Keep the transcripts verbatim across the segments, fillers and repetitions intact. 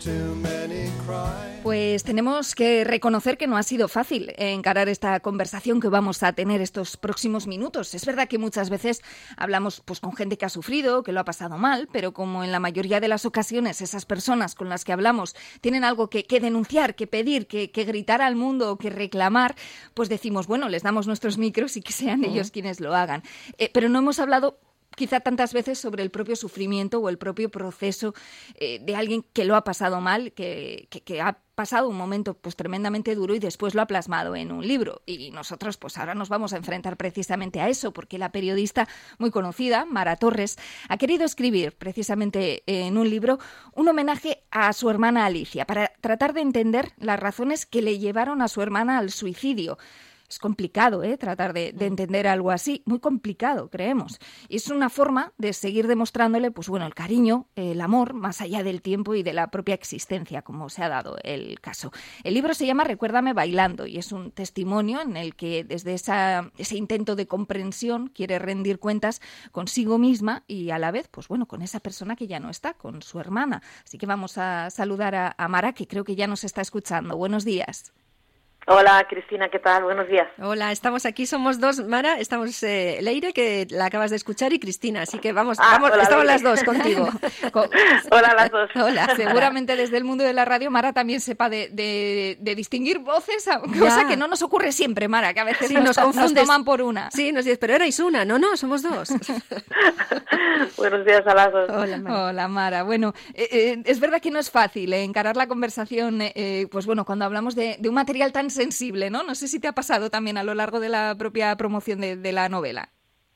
Pues tenemos que reconocer que no ha sido fácil encarar esta conversación que vamos a tener estos próximos minutos. Es verdad que muchas veces hablamos pues con gente que ha sufrido, que lo ha pasado mal, pero como en la mayoría de las ocasiones esas personas con las que hablamos tienen algo que, que denunciar, que pedir, que, que gritar al mundo o que reclamar, pues decimos, bueno, les damos nuestros micros y que sean uh-huh. ellos quienes lo hagan. Eh, pero no hemos hablado quizá tantas veces sobre el propio sufrimiento o el propio proceso eh, de alguien que lo ha pasado mal, que, que, que ha pasado un momento pues tremendamente duro y después lo ha plasmado en un libro. Y nosotros pues ahora nos vamos a enfrentar precisamente a eso, porque la periodista muy conocida, Mara Torres, ha querido escribir precisamente en un libro un homenaje a su hermana Alicia, para tratar de entender las razones que le llevaron a su hermana al suicidio. Es complicado, ¿eh? Tratar de, de entender algo así, muy complicado, creemos. Y es una forma de seguir demostrándole, pues bueno, el cariño, el amor, más allá del tiempo y de la propia existencia, como se ha dado el caso. El libro se llama Recuérdame bailando y es un testimonio en el que desde esa, ese intento de comprensión quiere rendir cuentas consigo misma y a la vez, pues bueno, con esa persona que ya no está, con su hermana. Así que vamos a saludar a, a Mara, que creo que ya nos está escuchando. Buenos días. Hola, Cristina, ¿qué tal? Buenos días. Hola, estamos aquí, somos dos, Mara, estamos eh, Leire, que la acabas de escuchar, y Cristina, así que vamos, ah, vamos hola, estamos Leire. las dos contigo. Con... Hola, las dos. Hola, seguramente desde el mundo de la radio Mara también sepa de, de, de distinguir voces, cosa ya. que no nos ocurre siempre, Mara, que a veces sí, nos, nos, confundes. nos toman por una. Sí, nos dices, pero erais una, no, no, somos dos. Buenos días a las dos. Hola, Mara. Hola, Mara. Bueno, eh, eh, es verdad que no es fácil eh, encarar la conversación, eh, pues bueno, cuando hablamos de, de un material tan sensible, ¿no? No No sé si te ha pasado también a lo largo de la propia promoción de, de la novela.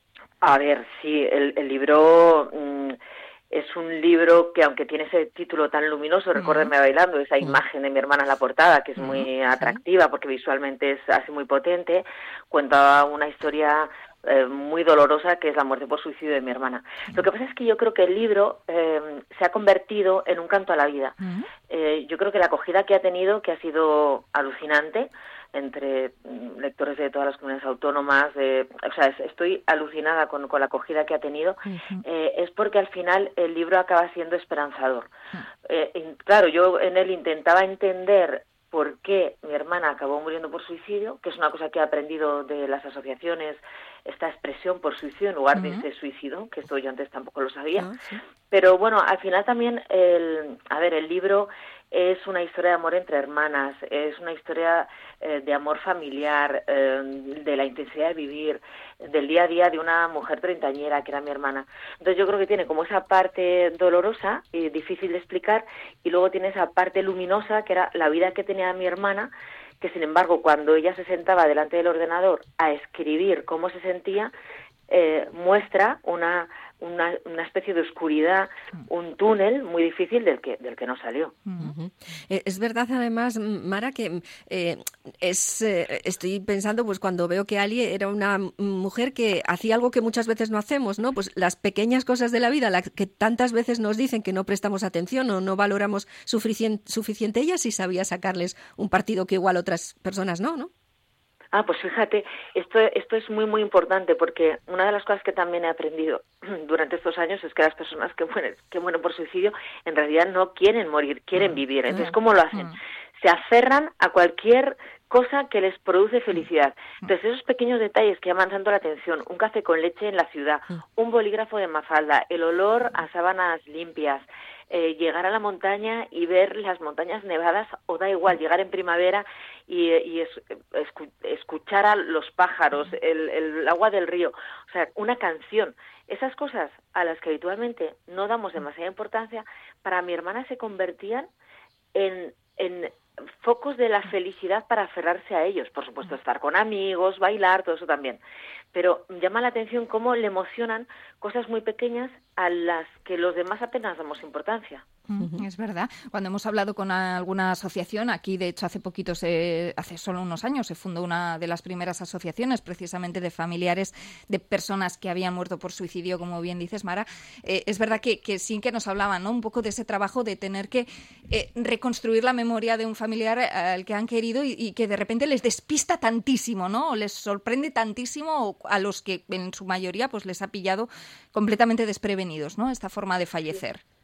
A ver, sí, el, el libro mmm, es un libro que, aunque tiene ese título tan luminoso, uh-huh. Recuérdame bailando, esa uh-huh. imagen de mi hermana en la portada, que es uh-huh. muy atractiva uh-huh. porque visualmente es así muy potente, cuenta una historia eh, muy dolorosa, que es la muerte por suicidio de mi hermana. Uh-huh. Lo que pasa es que yo creo que el libro eh, se ha convertido en un canto a la vida. Uh-huh. Eh, yo creo que la acogida que ha tenido, que ha sido alucinante, entre lectores de todas las comunidades autónomas, de, o sea, es, estoy alucinada con, con la acogida que ha tenido, uh-huh. eh, es porque al final el libro acaba siendo esperanzador. Uh-huh. Eh, y, claro, yo en él intentaba entender por qué mi hermana acabó muriendo por suicidio, que es una cosa que he aprendido de las asociaciones, esta expresión por suicidio en lugar uh-huh. de ese suicidio, que esto yo antes tampoco lo sabía. Uh-huh, sí. Pero bueno, al final también, el, a ver, el libro es una historia de amor entre hermanas, es una historia eh, de amor familiar, eh, de la intensidad de vivir, del día a día de una mujer treintañera que era mi hermana. Entonces yo creo que tiene como esa parte dolorosa y difícil de explicar, y luego tiene esa parte luminosa que era la vida que tenía mi hermana, que sin embargo cuando ella se sentaba delante del ordenador a escribir cómo se sentía, eh, muestra una Una, una especie de oscuridad, un túnel muy difícil del que del que no salió. Uh-huh. Eh, es verdad, además, Mara, que eh, es eh, estoy pensando, pues cuando veo que Ali era una mujer que hacía algo que muchas veces no hacemos, ¿no? Pues las pequeñas cosas de la vida, las que tantas veces nos dicen que no prestamos atención o no valoramos suficien- suficiente, ella sí sabía sacarles un partido que igual otras personas no, ¿no? Ah, pues fíjate, esto, esto es muy, muy importante, porque una de las cosas que también he aprendido durante estos años es que las personas que mueren, que mueren por suicidio en realidad no quieren morir, quieren vivir. Entonces, ¿cómo lo hacen? Se aferran a cualquier cosa que les produce felicidad. Entonces, esos pequeños detalles que llaman tanto la atención, un café con leche en la ciudad, un bolígrafo de Mafalda, el olor a sábanas limpias, eh, llegar a la montaña y ver las montañas nevadas, o da igual, llegar en primavera y, y es, escu- escuchar a los pájaros, el, el agua del río, o sea, una canción. Esas cosas a las que habitualmente no damos demasiada importancia, para mi hermana se convertían en, en focos de la felicidad para aferrarse a ellos. Por supuesto, estar con amigos, bailar, todo eso también. Pero llama la atención cómo le emocionan cosas muy pequeñas a las que los demás apenas damos importancia. Uh-huh. Es verdad. Cuando hemos hablado con alguna asociación, aquí de hecho hace poquito, se, hace solo unos años, se fundó una de las primeras asociaciones precisamente de familiares de personas que habían muerto por suicidio, como bien dices, Mara. Eh, es verdad que, que sí que nos hablaban, ¿no?, un poco de ese trabajo de tener que eh, reconstruir la memoria de un familiar al que han querido y, y que de repente les despista tantísimo, ¿no?, o les sorprende tantísimo, a los que en su mayoría pues les ha pillado completamente desprevenidos, ¿no?, esta forma de fallecer.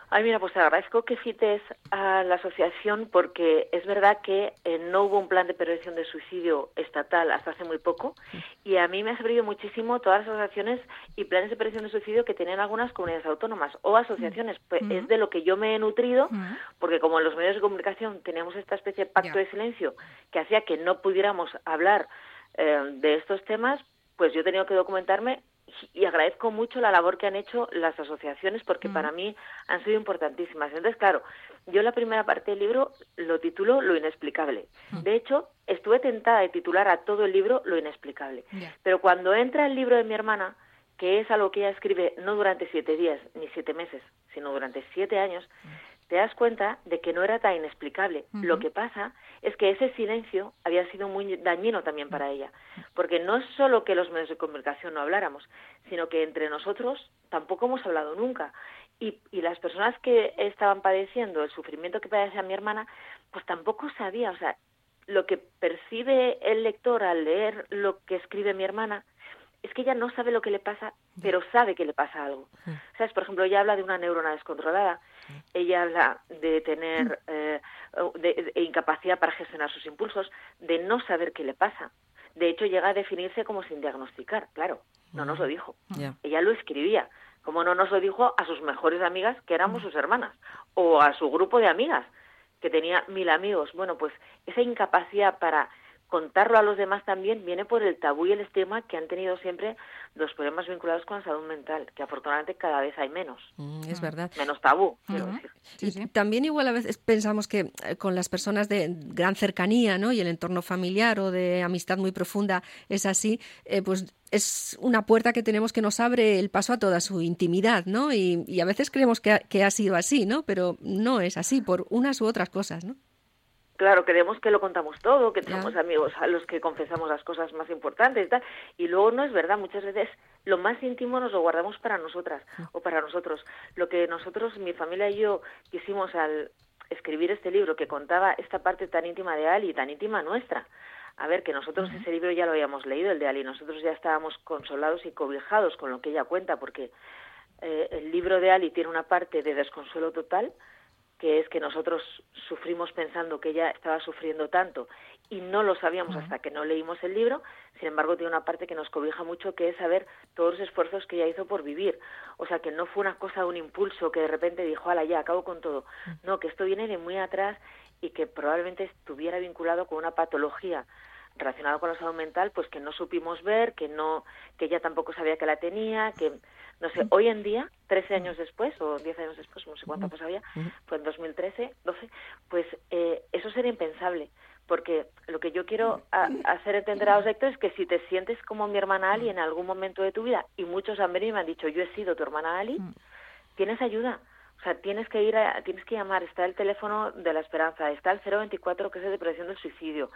Ay, mira, pues te agradezco que cites a la asociación porque es verdad que eh, no hubo un plan de prevención de suicidio estatal hasta hace muy poco y a mí me ha servido muchísimo todas las asociaciones y planes de prevención de suicidio que tienen algunas comunidades autónomas o asociaciones. Pues Mm. es de lo que yo me he nutrido Mm. porque como en los medios de comunicación teníamos esta especie de pacto Ya. de silencio que hacía que no pudiéramos hablar eh, de estos temas, pues yo he tenido que documentarme y agradezco mucho la labor que han hecho las asociaciones porque Mm. para mí han sido importantísimas. Entonces, claro, yo la primera parte del libro lo titulo Lo inexplicable. Mm. De hecho, estuve tentada de titular a todo el libro Lo inexplicable. Ya. Pero cuando entra el libro de mi hermana, que es algo que ella escribe no durante siete días ni siete meses, sino durante siete años, te das cuenta de que no era tan inexplicable. Ujú. Lo que pasa es que ese silencio había sido muy dañino también para ella, porque no es solo que los medios de comunicación no habláramos, sino que entre nosotros tampoco hemos hablado nunca. Y, y las personas que estaban padeciendo el sufrimiento que padecía mi hermana, pues tampoco sabía, o sea, lo que percibe el lector al leer lo que escribe mi hermana es que ella no sabe lo que le pasa, pero sabe que le pasa algo. ¿Sabes? Por ejemplo, ella habla de una neurona descontrolada, ella habla de tener eh, de, de incapacidad para gestionar sus impulsos, de no saber qué le pasa. De hecho, llega a definirse como sin diagnosticar, claro, no nos lo dijo. Yeah. Ella lo escribía, como no nos lo dijo a sus mejores amigas, que éramos sus hermanas, o a su grupo de amigas, que tenía mil amigos. Bueno, pues esa incapacidad para contarlo a los demás también viene por el tabú y el estigma que han tenido siempre los problemas vinculados con la salud mental, que afortunadamente cada vez hay menos. Mm, es verdad. Menos tabú, quiero Ujú. decir. Sí, Y sí. también igual a veces pensamos que eh, con las personas de gran cercanía, ¿no? Y el entorno familiar o de amistad muy profunda es así, eh, pues es una puerta que tenemos que nos abre el paso a toda su intimidad, ¿no? Y, y a veces creemos que ha, que ha sido así, ¿no? Pero no es así por unas u otras cosas, ¿no? Claro, creemos que lo contamos todo, que Ya. tenemos amigos a los que confesamos las cosas más importantes y tal, y luego no es verdad, muchas veces lo más íntimo nos lo guardamos para nosotras o para nosotros. Lo que nosotros, mi familia y yo, quisimos al escribir este libro que contaba esta parte tan íntima de Ali, tan íntima nuestra. A ver, que nosotros ese libro ya lo habíamos leído, el de Ali, nosotros ya estábamos consolados y cobijados con lo que ella cuenta, porque eh, el libro de Ali tiene una parte de desconsuelo total, que es que nosotros sufrimos pensando que ella estaba sufriendo tanto y no lo sabíamos hasta que no leímos el libro. Sin embargo, tiene una parte que nos cobija mucho, que es saber todos los esfuerzos que ella hizo por vivir. O sea, que no fue una cosa de un impulso que de repente dijo, ala, ya, acabo con todo. No, que esto viene de muy atrás y que probablemente estuviera vinculado con una patología relacionada con la salud mental, pues que no supimos ver, que no, que ella tampoco sabía que la tenía, que no sé, hoy en día, trece años después, o diez años después, no sé cuánto pues había, fue en dos mil trece, doce, pues eh, eso sería impensable, porque lo que yo quiero a, hacer entender a los lectores es que si te sientes como mi hermana Ali en algún momento de tu vida, y muchos han venido y me han dicho, yo he sido tu hermana Ali, tienes ayuda. O sea, tienes que ir, a, tienes que llamar, está el teléfono de la esperanza, está el cero veinticuatro, que es el de prevención del suicidio.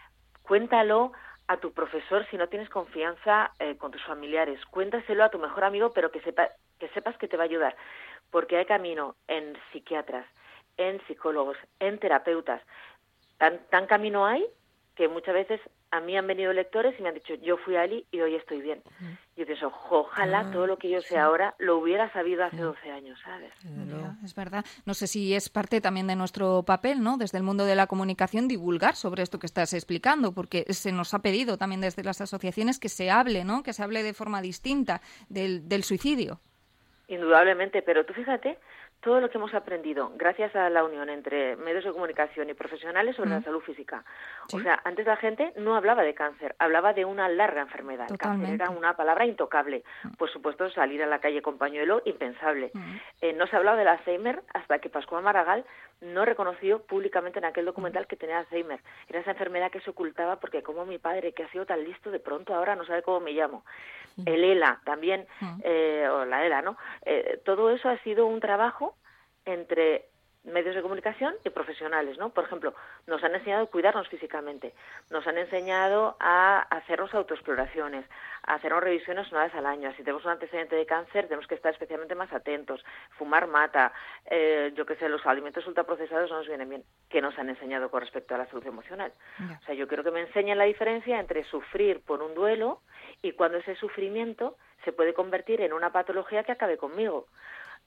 Cuéntalo a tu profesor si no tienes confianza eh, con tus familiares. Cuéntaselo a tu mejor amigo, pero que, sepa, que sepas que te va a ayudar. Porque hay camino en psiquiatras, en psicólogos, en terapeutas. Tan, tan camino hay que muchas veces a mí han venido lectores y me han dicho, yo fui a Ali y hoy estoy bien. Uh-huh. Yo pienso, ojalá ah, todo lo que yo sé sí. ahora lo hubiera sabido hace sí. doce años, ¿sabes? Ya, es verdad. No sé si es parte también de nuestro papel, ¿no? Desde el mundo de la comunicación, divulgar sobre esto que estás explicando, porque se nos ha pedido también desde las asociaciones que se hable, ¿no? Que se hable de forma distinta del, del suicidio. Indudablemente, pero tú fíjate todo lo que hemos aprendido gracias a la unión entre medios de comunicación y profesionales sobre mm. la salud física. ¿Sí? O sea, antes la gente no hablaba de cáncer, hablaba de una larga enfermedad. Totalmente. El cáncer era una palabra intocable. Mm. Por supuesto, salir a la calle con pañuelo, impensable. Mm. Eh, no se hablaba del Alzheimer hasta que Pascual Maragall no reconoció públicamente en aquel documental que tenía Alzheimer. Era esa enfermedad que se ocultaba porque como mi padre, que ha sido tan listo, de pronto ahora no sabe cómo me llamo. El ELA también, eh, o la ELA, ¿no? Eh, todo eso ha sido un trabajo entre medios de comunicación y profesionales, ¿no? Por ejemplo, nos han enseñado a cuidarnos físicamente, nos han enseñado a hacernos autoexploraciones, a hacernos revisiones una vez al año. Si tenemos un antecedente de cáncer, tenemos que estar especialmente más atentos. Fumar mata, eh, yo qué sé, los alimentos ultraprocesados no nos vienen bien. ¿Qué nos han enseñado con respecto a la salud emocional? Yeah. O sea, yo quiero que me enseñen la diferencia entre sufrir por un duelo y cuando ese sufrimiento se puede convertir en una patología que acabe conmigo.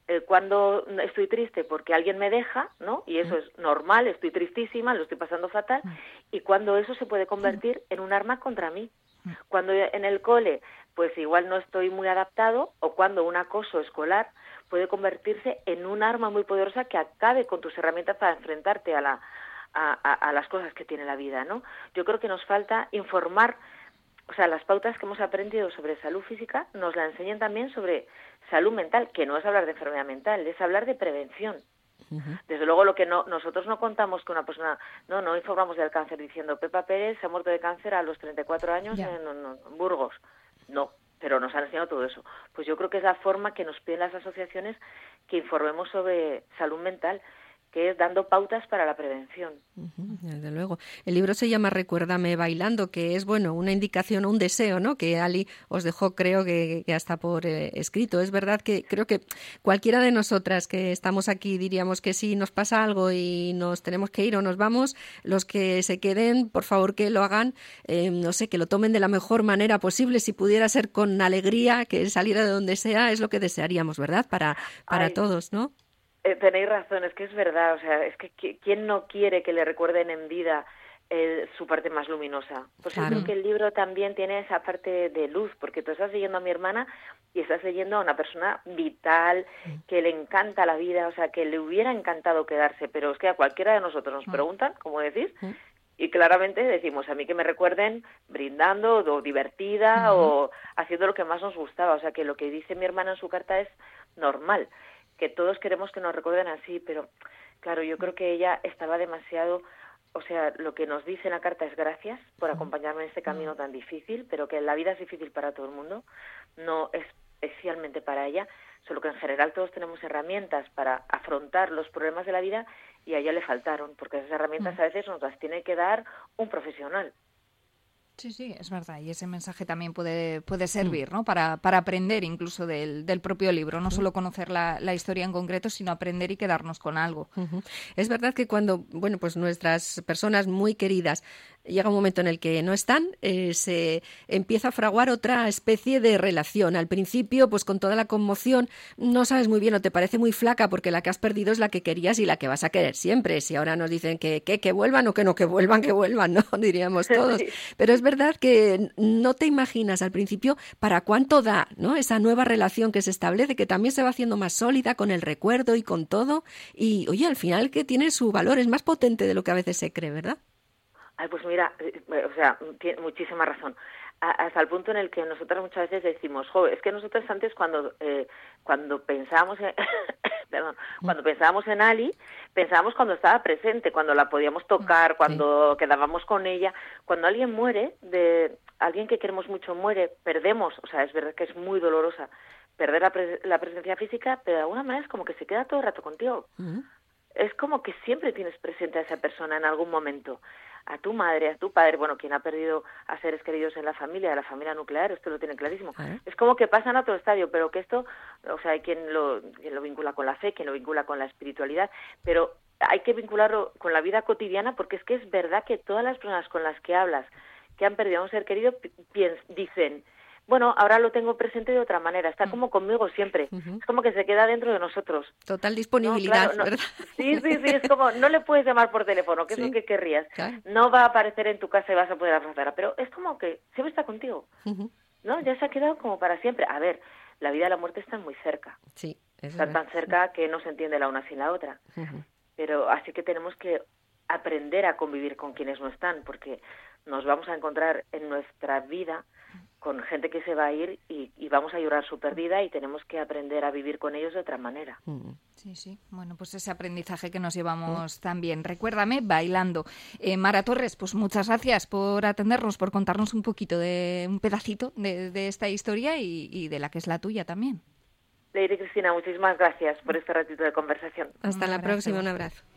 Eh, cuando estoy triste porque alguien me deja, ¿no? Y eso es normal, estoy tristísima, lo estoy pasando fatal, y cuando eso se puede convertir en un arma contra mí. Cuando en el cole, pues igual no estoy muy adaptado, o cuando un acoso escolar puede convertirse en un arma muy poderosa que acabe con tus herramientas para enfrentarte a la a, a, a las cosas que tiene la vida, ¿no? Yo creo que nos falta informar. O sea, las pautas que hemos aprendido sobre salud física nos la enseñan también sobre salud mental, que no es hablar de enfermedad mental, es hablar de prevención. Uh-huh. Desde luego, lo que no nosotros no contamos que una persona, no, no informamos del cáncer diciendo Pepa Pérez se ha muerto de cáncer a los treinta y cuatro años en, en, en Burgos. No, pero nos han enseñado todo eso. Pues yo creo que es la forma que nos piden las asociaciones que informemos sobre salud mental, que es dando pautas para la prevención. Uh-huh, desde luego. El libro se llama Recuérdame bailando, que es, bueno, una indicación o un deseo, ¿no?, que Ali os dejó, creo que, que hasta por eh, escrito. Es verdad que creo que cualquiera de nosotras que estamos aquí diríamos que si nos pasa algo y nos tenemos que ir o nos vamos, los que se queden, por favor que lo hagan, eh, no sé, que lo tomen de la mejor manera posible. Si pudiera ser con alegría, que saliera de donde sea, es lo que desearíamos, ¿verdad?, para, para Ay. todos, ¿no? Eh, tenéis razón, es que es verdad, o sea, es que ¿quién no quiere que le recuerden en vida eh, su parte más luminosa? Pues claro. Yo creo que el libro también tiene esa parte de luz, porque tú estás leyendo a mi hermana y estás leyendo a una persona vital, que le encanta la vida, o sea, que le hubiera encantado quedarse, pero es que a cualquiera de nosotros nos preguntan, como decís, y claramente decimos, a mí que me recuerden brindando o divertida uh-huh. o haciendo lo que más nos gustaba, o sea, que lo que dice mi hermana en su carta es normal, que todos queremos que nos recuerden así, pero claro, yo creo que ella estaba demasiado, o sea, lo que nos dice en la carta es gracias por acompañarme en este camino tan difícil, pero que la vida es difícil para todo el mundo, no especialmente para ella, solo que en general todos tenemos herramientas para afrontar los problemas de la vida y a ella le faltaron, porque esas herramientas a veces nos las tiene que dar un profesional. Sí, sí, es verdad. Y ese mensaje también puede, puede servir, ¿no? Para, para aprender incluso del, del propio libro. No solo conocer la, la historia en concreto, sino aprender y quedarnos con algo. Uh-huh. Es verdad que cuando, bueno, pues nuestras personas muy queridas llega un momento en el que no están, eh, se empieza a fraguar otra especie de relación. Al principio, pues con toda la conmoción, no sabes muy bien o te parece muy flaca porque la que has perdido es la que querías y la que vas a querer siempre. Si ahora nos dicen que, que, que vuelvan o que no, que vuelvan, que vuelvan, ¿no? Diríamos todos. Pero es verdad que no te imaginas al principio para cuánto da, ¿no?, esa nueva relación que se establece, que también se va haciendo más sólida con el recuerdo y con todo. Y, oye, al final que tiene su valor, es más potente de lo que a veces se cree, ¿verdad? Ay, pues mira, o sea, tiene muchísima razón. Hasta el punto en el que nosotras muchas veces decimos, jo, es que nosotros antes cuando eh, cuando pensábamos en, perdón, cuando pensábamos en Ali, pensábamos cuando estaba presente, cuando la podíamos tocar, cuando sí. quedábamos con ella. Cuando alguien muere, de alguien que queremos mucho muere, perdemos, o sea, es verdad que es muy dolorosa perder la, pres- la presencia física, pero de alguna manera es como que se queda todo el rato contigo. Uh-huh. Es como que siempre tienes presente a esa persona en algún momento. A tu madre, a tu padre, bueno, quien ha perdido a seres queridos en la familia, de la familia nuclear, esto lo tiene clarísimo. ¿Eh? Es como que pasan a otro estadio, pero que esto, o sea, hay quien lo, quien lo vincula con la fe, quien lo vincula con la espiritualidad, pero hay que vincularlo con la vida cotidiana, porque es que es verdad que todas las personas con las que hablas, que han perdido a un ser querido, piens, dicen, bueno, ahora lo tengo presente de otra manera, está como conmigo siempre, uh-huh. es como que se queda dentro de nosotros. Total disponibilidad, no, claro, no, ¿verdad? Sí, sí, sí, es como, no le puedes llamar por teléfono, que sí, es lo que querrías, claro. No va a aparecer en tu casa y vas a poder abrazarla, pero es como que siempre está contigo, uh-huh. ¿no? Ya se ha quedado como para siempre. A ver, la vida y la muerte están muy cerca, sí, están tan cerca que no se entiende la una sin la otra, uh-huh. pero así que tenemos que aprender a convivir con quienes no están, porque nos vamos a encontrar en nuestra vida con gente que se va a ir y, y vamos a llorar su pérdida y tenemos que aprender a vivir con ellos de otra manera. Sí, sí. Bueno, pues ese aprendizaje que nos llevamos también. Recuérdame bailando. Eh, Mara Torres, pues muchas gracias por atendernos, por contarnos un poquito de un pedacito de, de esta historia y, y de la que es la tuya también. Leire y Cristina, muchísimas gracias por este ratito de conversación. Hasta la próxima, un abrazo.